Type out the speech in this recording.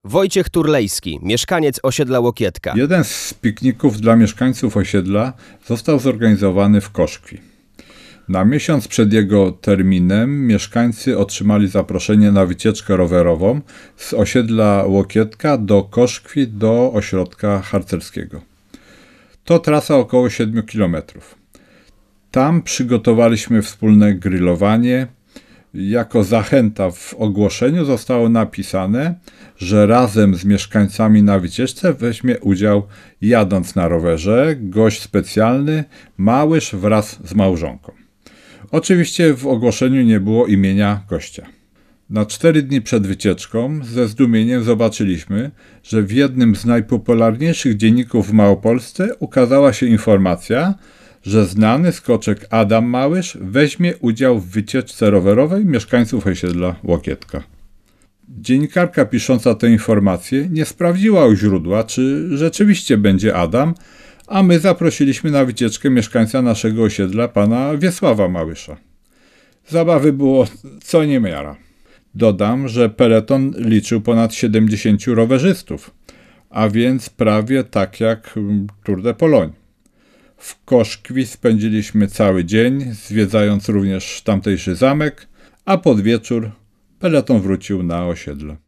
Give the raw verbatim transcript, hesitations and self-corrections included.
Wojciech Turlejski, mieszkaniec osiedla Łokietka. Jeden z pikników dla mieszkańców osiedla został zorganizowany w Koszkwi. Na miesiąc przed jego terminem mieszkańcy otrzymali zaproszenie na wycieczkę rowerową z osiedla Łokietka do Koszkwi do ośrodka harcerskiego. To trasa około siedmiu kilometrów. Tam przygotowaliśmy wspólne grillowanie. Jako zachęta w ogłoszeniu zostało napisane, że razem z mieszkańcami na wycieczce weźmie udział, jadąc na rowerze, gość specjalny Małysz wraz z małżonką. Oczywiście w ogłoszeniu nie było imienia gościa. Na cztery dni przed wycieczką ze zdumieniem zobaczyliśmy, że w jednym z najpopularniejszych dzienników w Małopolsce ukazała się informacja, że znany skoczek Adam Małysz weźmie udział w wycieczce rowerowej mieszkańców osiedla Łokietka. Dziennikarka pisząca tę informację nie sprawdziła u źródła, czy rzeczywiście będzie Adam, a my zaprosiliśmy na wycieczkę mieszkańca naszego osiedla, pana Wiesława Małysza. Zabawy było co niemiara. Dodam, że peleton liczył ponad siedemdziesięciu rowerzystów, a więc prawie tak jak Tour de Pologne. W Koszkwi spędziliśmy cały dzień, zwiedzając również tamtejszy zamek, a pod wieczór peleton wrócił na osiedle.